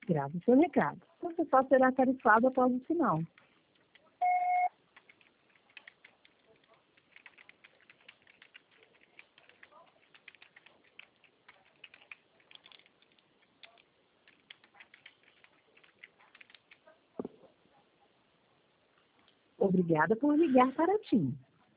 Grave seu recado. Você só será tarifado após o sinal. Obrigada por ligar para a TIM.